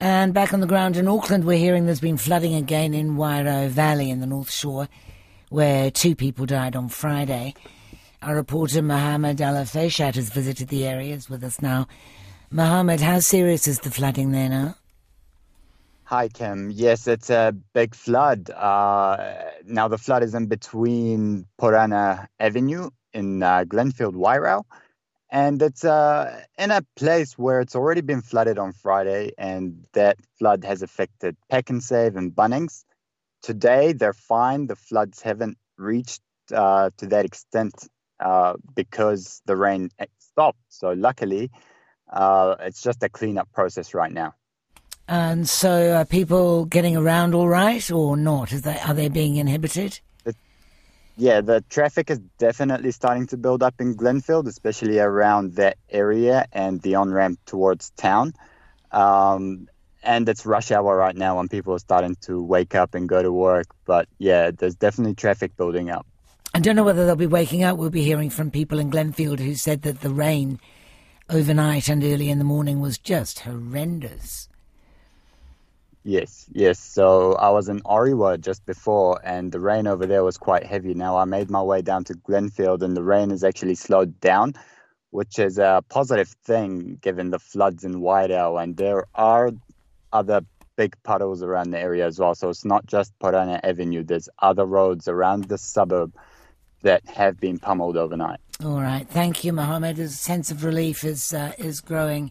And back on the ground in Auckland, we're hearing there's been flooding again in Wairau Valley in the North Shore, where 2 people died on Friday. Our reporter Mohammed Al-Fayshat has visited the areas with us now. Mohammed, how serious is the flooding there now? Hi, Kim. Yes, it's a big flood. Now the flood is in between Porana Avenue in Glenfield, Wairau. And it's in a place where it's already been flooded on Friday, and that flood has affected Pak'nSave and Bunnings. Today, they're fine. The floods haven't reached to that extent because the rain stopped. So luckily, it's just a cleanup process right now. And so are people getting around all right or not? Are they being inhibited? Yeah, the traffic is definitely starting to build up in Glenfield, especially around that area and the on-ramp towards town. And it's rush hour right now when people are starting to wake up and go to work. But yeah, there's definitely traffic building up. I don't know whether they'll be waking up. We'll be hearing from people in Glenfield who said that the rain overnight and early in the morning was just horrendous. Yes. So I was in Orewa just before, and the rain over there was quite heavy. Now I made my way down to Glenfield, and the rain has actually slowed down, which is a positive thing given the floods in Wairau. And there are other big puddles around the area as well. So it's not just Porana Avenue. There's other roads around the suburb that have been pummeled overnight. All right. Thank you, Mohammed. A sense of relief is growing